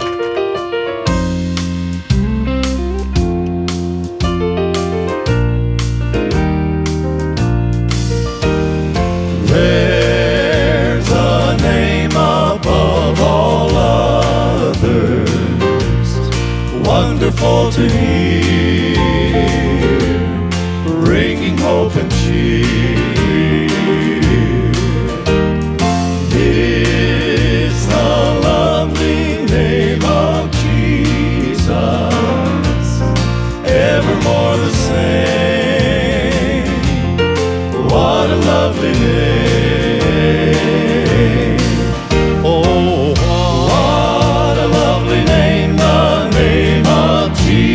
There's a name above all others, wonderful to hear, bringing hope and cheer. It's the lovely name of Jesus, evermore the same. What a lovely name. Oh, what a lovely name, the name of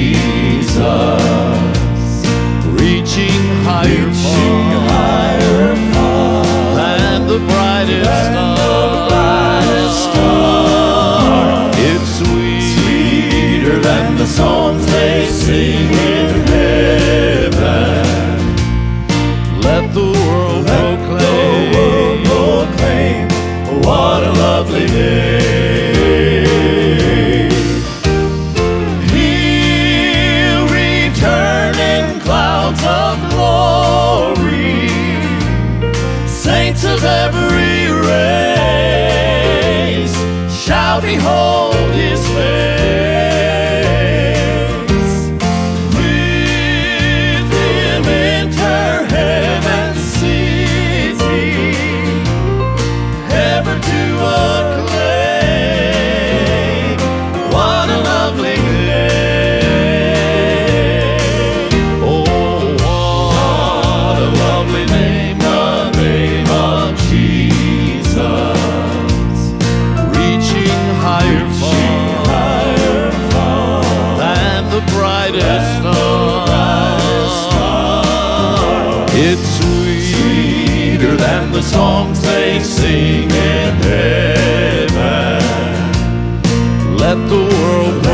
Jesus, reaching higher far than the brightest star. It's sweeter than the songs they sing in heaven. Let the world proclaim, what a lovely name. He'll return in clouds of glory, saints of every race shall behold his face. With him enter heaven's city, ever to acclaim. What a lovely name. Oh, what a lovely name, the name of Jesus, reaching higher far than the brightest star. It's sweeter than the songs they sing in heaven. Let the world